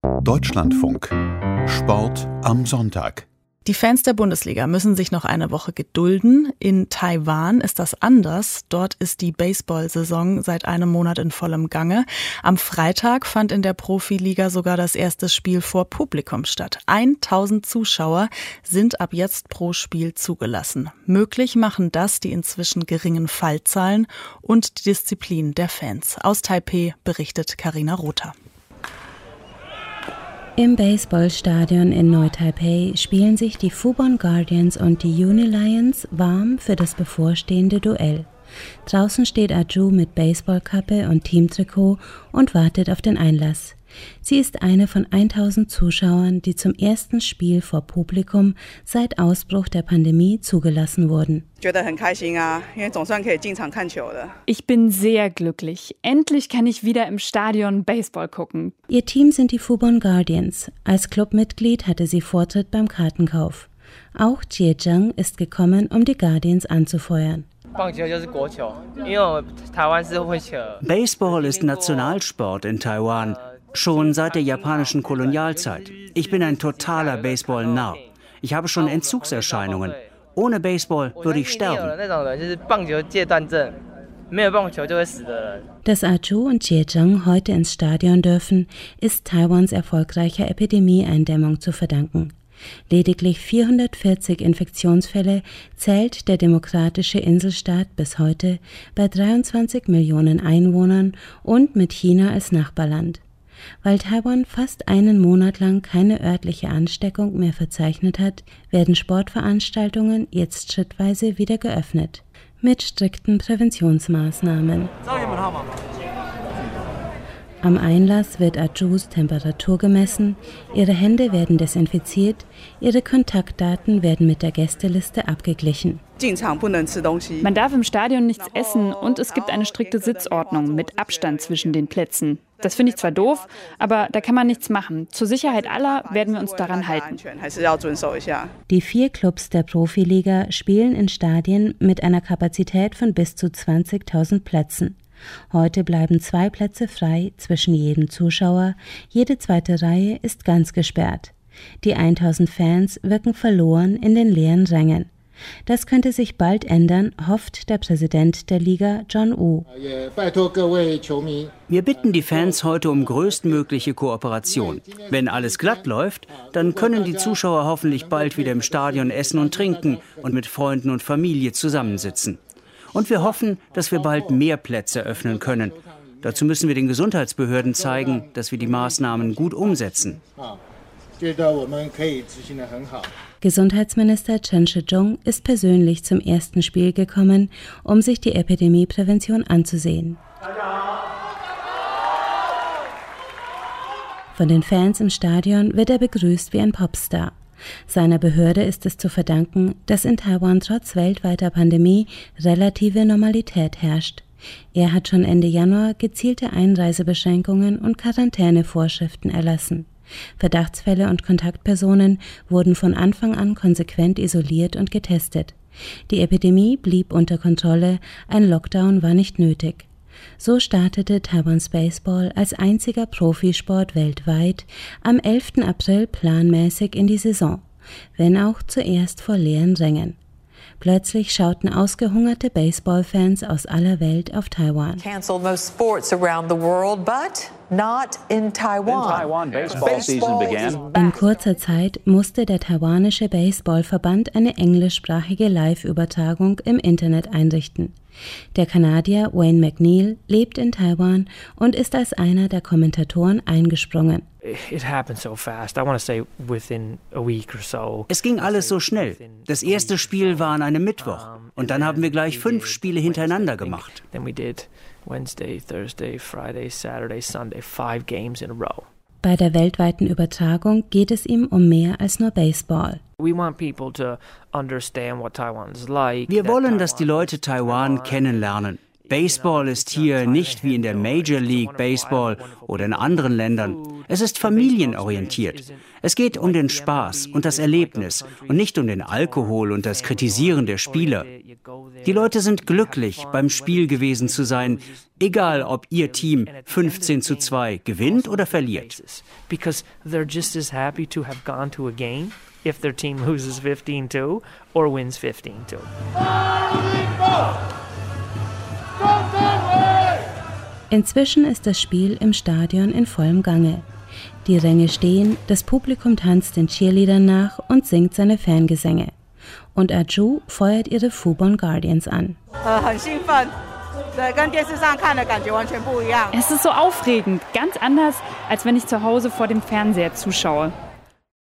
Deutschlandfunk. Sport am Sonntag. Die Fans der Bundesliga müssen sich noch eine Woche gedulden. In Taiwan ist das anders. Dort ist die Baseball-Saison seit einem Monat in vollem Gange. Am Freitag fand in der Profiliga sogar das erste Spiel vor Publikum statt. 1000 Zuschauer sind ab jetzt pro Spiel zugelassen. Möglich machen das die inzwischen geringen Fallzahlen und die Disziplin der Fans. Aus Taipeh berichtet Carina Rother. Im Baseballstadion in Neu-Taipei spielen sich die Fubon Guardians und die Uni Lions warm für das bevorstehende Duell. Draußen steht Aju mit Baseballkappe und Teamtrikot und wartet auf den Einlass. Sie ist eine von 1000 Zuschauern, die zum ersten Spiel vor Publikum seit Ausbruch der Pandemie zugelassen wurden. Ich bin sehr glücklich. Endlich kann ich wieder im Stadion Baseball gucken. Ihr Team sind die Fubon Guardians. Als Clubmitglied hatte sie Vortritt beim Kartenkauf. Auch Jie Zheng ist gekommen, um die Guardians anzufeuern. Baseball ist Nationalsport in Taiwan, schon seit der japanischen Kolonialzeit. Ich bin ein totaler Baseball-Narr. Ich habe schon Entzugserscheinungen. Ohne Baseball würde ich sterben. Dass Aju und Jie Zheng heute ins Stadion dürfen, ist Taiwans erfolgreicher Epidemieeindämmung zu verdanken. Lediglich 440 Infektionsfälle zählt der demokratische Inselstaat bis heute bei 23 Millionen Einwohnern und mit China als Nachbarland. Weil Taiwan fast einen Monat lang keine örtliche Ansteckung mehr verzeichnet hat, werden Sportveranstaltungen jetzt schrittweise wieder geöffnet. Mit strikten Präventionsmaßnahmen. Am Einlass wird Ajus Temperatur gemessen, ihre Hände werden desinfiziert, ihre Kontaktdaten werden mit der Gästeliste abgeglichen. Man darf im Stadion nichts essen und es gibt eine strikte Sitzordnung mit Abstand zwischen den Plätzen. Das finde ich zwar doof, aber da kann man nichts machen. Zur Sicherheit aller werden wir uns daran halten. Die 4 Clubs der Profiliga spielen in Stadien mit einer Kapazität von bis zu 20.000 Plätzen. Heute bleiben 2 Plätze frei zwischen jedem Zuschauer, jede zweite Reihe ist ganz gesperrt. Die 1000 Fans wirken verloren in den leeren Rängen. Das könnte sich bald ändern, hofft der Präsident der Liga, John Wu. Wir bitten die Fans heute um größtmögliche Kooperation. Wenn alles glatt läuft, dann können die Zuschauer hoffentlich bald wieder im Stadion essen und trinken und mit Freunden und Familie zusammensitzen. Und wir hoffen, dass wir bald mehr Plätze öffnen können. Dazu müssen wir den Gesundheitsbehörden zeigen, dass wir die Maßnahmen gut umsetzen. Gesundheitsminister Chen Shih-chung ist persönlich zum ersten Spiel gekommen, um sich die Epidemieprävention anzusehen. Von den Fans im Stadion wird er begrüßt wie ein Popstar. Seiner Behörde ist es zu verdanken, dass in Taiwan trotz weltweiter Pandemie relative Normalität herrscht. Er hat schon Ende Januar gezielte Einreisebeschränkungen und Quarantänevorschriften erlassen. Verdachtsfälle und Kontaktpersonen wurden von Anfang an konsequent isoliert und getestet. Die Epidemie blieb unter Kontrolle, ein Lockdown war nicht nötig. So startete Taiwans Baseball als einziger Profisport weltweit am 11. April planmäßig in die Saison, wenn auch zuerst vor leeren Rängen. Plötzlich schauten ausgehungerte Baseballfans aus aller Welt auf Taiwan. Canceled most sports around the world, but not in Taiwan. Baseball season began. In kurzer Zeit musste der taiwanische Baseballverband eine englischsprachige Live-Übertragung im Internet einrichten. Der Kanadier Wayne McNeil lebt in Taiwan und ist als einer der Kommentatoren eingesprungen. Es ging alles so schnell. Das erste Spiel war an einem Mittwoch und dann haben wir gleich 5 Spiele hintereinander gemacht. Wednesday, Thursday, Friday, Saturday, Sunday, 5 games in a row. Bei der weltweiten Übertragung geht es ihm um mehr als nur Baseball. Wir wollen, dass die Leute Taiwan kennenlernen. Baseball ist hier nicht wie in der Major League Baseball oder in anderen Ländern. Es ist familienorientiert. Es geht um den Spaß und das Erlebnis und nicht um den Alkohol und das Kritisieren der Spieler. Die Leute sind glücklich, beim Spiel gewesen zu sein, egal ob ihr Team 15:2 gewinnt oder verliert. Because they're just as happy to have gone to a game if their team loses 15-2 or wins 15-2. Inzwischen ist das Spiel im Stadion in vollem Gange. Die Ränge stehen, das Publikum tanzt den Cheerleadern nach und singt seine Fangesänge. Und Aju feuert ihre Fubon Guardians an. Es ist so aufregend, ganz anders, als wenn ich zu Hause vor dem Fernseher zuschaue.